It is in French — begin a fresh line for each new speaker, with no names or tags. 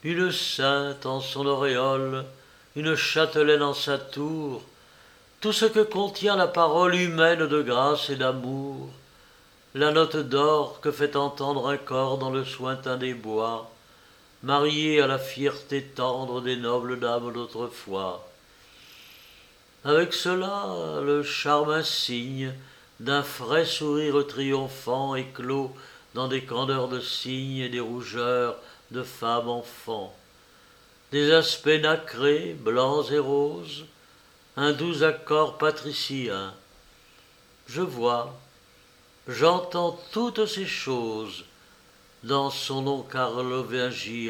une sainte en son auréole, une châtelaine en sa tour, tout ce que contient la parole humaine de grâce et d'amour, la note d'or que fait entendre un corps dans le sointain des bois, mariée à la fierté tendre des nobles dames d'autrefois. Avec cela, le charme insigne d'un frais sourire triomphant éclos dans des candeurs de cygne et des rougeurs de femmes enfants, des aspects nacrés, blancs et roses, un doux accord patricien. Je vois, j'entends toutes ces choses dans son nom carlovingien.